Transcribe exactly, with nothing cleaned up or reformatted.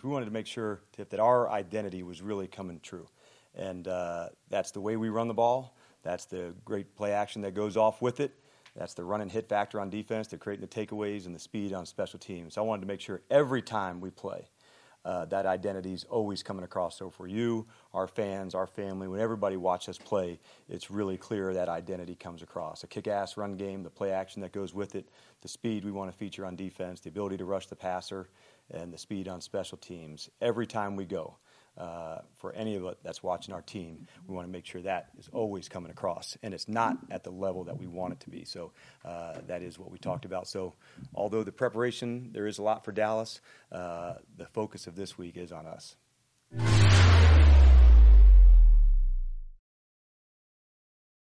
we wanted to make sure Tip, that our identity was really coming true. And uh, that's the way we run the ball. That's the great play action that goes off with it. That's the run and hit factor on defense. They're creating the takeaways and the speed on special teams. So I wanted to make sure every time we play, uh, that identity is always coming across. So for you, our fans, our family, when everybody watches us play, it's really clear that identity comes across. A kick-ass run game, the play action that goes with it, the speed we want to feature on defense, the ability to rush the passer, and the speed on special teams. Every time we go, uh, for any of us that's watching our team, we want to make sure that is always coming across, and it's not at the level that we want it to be. So uh, that is what we talked about. So although the preparation, there is a lot for Dallas, uh, the focus of this week is on us.